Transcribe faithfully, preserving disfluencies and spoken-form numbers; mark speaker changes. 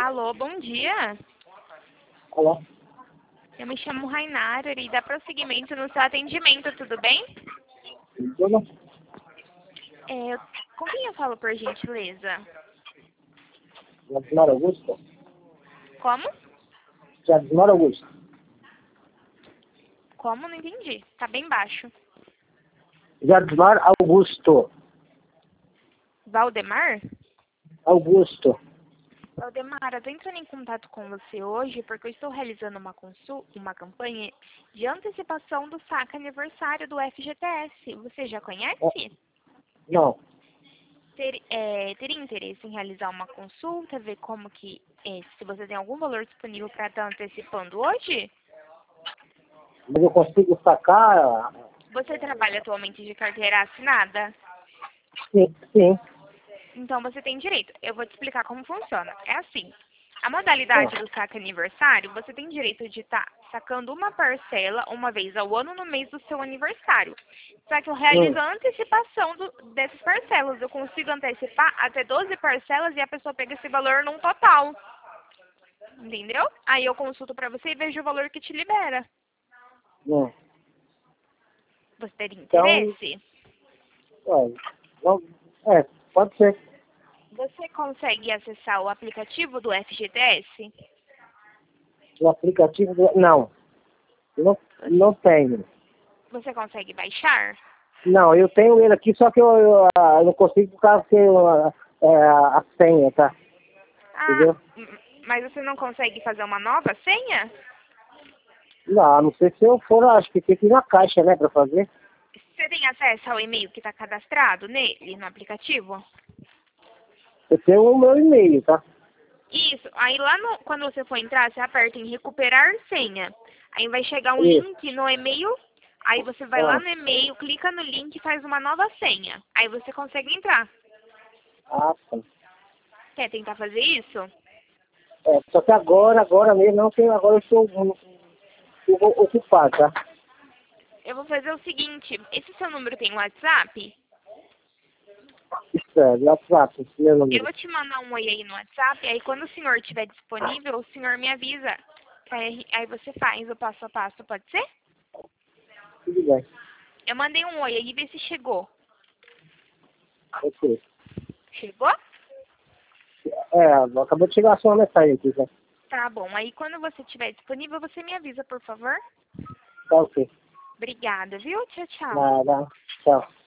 Speaker 1: Alô, bom dia.
Speaker 2: Alô?
Speaker 1: Eu me chamo Rainara e dá prosseguimento no seu atendimento, tudo bem?
Speaker 2: Tudo?
Speaker 1: É, com quem eu falo, por gentileza?
Speaker 2: Jadimar Augusto?
Speaker 1: Como?
Speaker 2: Jadimar Augusto.
Speaker 1: Como? Não entendi. Tá bem baixo.
Speaker 2: Jadimar Augusto.
Speaker 1: Valdemar?
Speaker 2: Augusto.
Speaker 1: Valdemar, eu tô entrando em contato com você hoje porque eu estou realizando uma consul uma campanha de antecipação do saque aniversário do F G T S. Você já conhece?
Speaker 2: Não.
Speaker 1: Ter, é, teria interesse em realizar uma consulta, ver como que, é, se você tem algum valor disponível para estar antecipando hoje?
Speaker 2: Mas eu consigo sacar?
Speaker 1: Você trabalha atualmente de carteira assinada?
Speaker 2: Sim, sim.
Speaker 1: Então você tem direito. Eu vou te explicar como funciona. É assim, a modalidade do saque aniversário, você tem direito de estar sacando uma parcela uma vez ao ano no mês do seu aniversário. Só que eu realizo
Speaker 2: Hum.
Speaker 1: a antecipação do, dessas parcelas. Eu consigo antecipar até doze parcelas e a pessoa pega esse valor num total. Entendeu? Aí eu consulto pra você e vejo o valor que te libera.
Speaker 2: Hum.
Speaker 1: Você teria
Speaker 2: Então,
Speaker 1: interesse?
Speaker 2: é, não, é, pode ser.
Speaker 1: Você consegue acessar o aplicativo do F G T S?
Speaker 2: O aplicativo do... Não. Não, não tenho.
Speaker 1: Você consegue baixar?
Speaker 2: Não, eu tenho ele aqui, só que eu, eu, ah, eu não consigo por causa que eu, ah, é, a senha, tá?
Speaker 1: Ah,
Speaker 2: Entendeu?
Speaker 1: m- mas você não consegue fazer uma nova senha?
Speaker 2: Não, não sei se eu for, acho que tem que ir na caixa, né, pra fazer.
Speaker 1: Você tem acesso ao e-mail que está cadastrado nele, no aplicativo?
Speaker 2: Eu tenho o meu e-mail, tá?
Speaker 1: Isso. Aí lá no, quando você for entrar, você aperta em recuperar senha. Aí vai chegar um
Speaker 2: Isso.
Speaker 1: link no e-mail. Aí você vai lá
Speaker 2: Ah,
Speaker 1: no e-mail, clica no link e faz uma nova senha. Aí você consegue entrar.
Speaker 2: ah, tá.
Speaker 1: Quer tentar fazer isso?
Speaker 2: É, só que agora, agora mesmo, não, que agora eu estou eu vou ocupado, tá?
Speaker 1: Eu vou fazer o seguinte. Esse seu número tem WhatsApp?
Speaker 2: Isso é, WhatsApp, esse meu
Speaker 1: Eu
Speaker 2: número.
Speaker 1: vou te mandar um oi aí no WhatsApp. Aí quando o senhor estiver disponível, o senhor me avisa. Aí, aí você faz o passo a passo, pode ser?
Speaker 2: Tudo bem.
Speaker 1: Eu mandei um oi aí, vê se chegou.
Speaker 2: Ok.
Speaker 1: Chegou?
Speaker 2: É, acabou de chegar a sua mensagem aqui, tá?
Speaker 1: Tá bom. Aí quando você estiver disponível, você me avisa, por favor.
Speaker 2: Tá ok.
Speaker 1: Obrigada, viu? Tchau, tchau.
Speaker 2: Nada. Tchau.